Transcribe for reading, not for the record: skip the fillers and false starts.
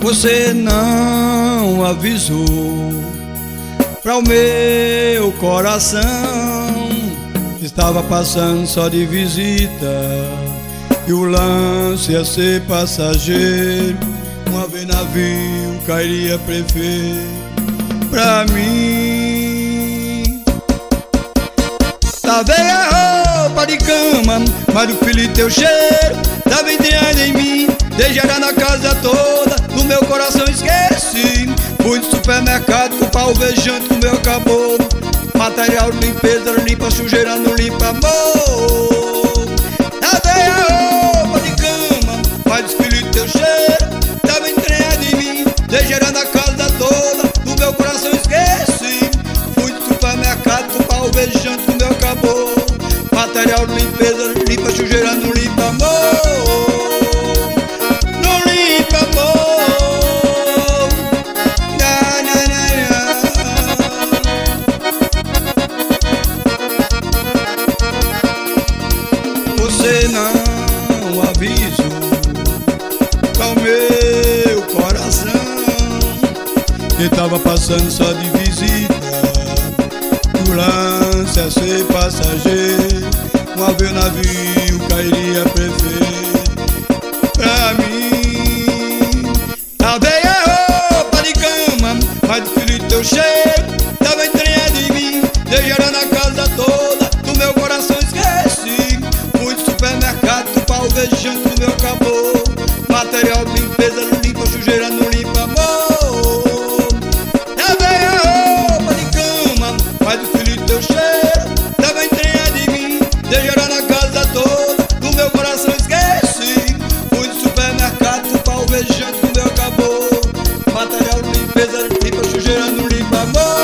Você não avisou pra o meu coração, estava passando só de visita e o lance ia ser passageiro. Uma vez navio cairia prefeito pra mim. Lavei a roupa de cama, mas o filho e teu cheiro tava entrando em mim. Deixaram na casa toda, no meu coração esqueci. Fui no supermercado comprar alvejante, o meu acabou. Material de limpeza, limpa sujeira, não limpa amor. Lavei a roupa de cama, mas o filho e teu cheiro tava entrando em mim. Deixaram na casa toda, no meu coração esqueci. Fui no supermercado comprar alvejante, o meu acabou. Material de limpeza, limpa sujeira, não limpa amor. Você não avisou para o meu coração, que tava passando só de visita, o lance a ser passageiro. Uma vez o navio cairia prefeito pra mim. Lavei a roupa de cama, mas o filho e teu cheiro tava entrando em mim. Deixaram na casa toda, do meu coração esqueci. Fui no supermercado comprar alvejante, o meu acabou. Material de limpeza, não limpa sujeira, não limpa amor. Lavei a roupa de cama, mas o filho e teu cheiro tava entrando em mim. Deixaram na casa toda, do meu coração esqueci. Fui no supermercado comprar alvejante, o meu acabou. Material de limpeza, limpa sujeira, não limpa amor.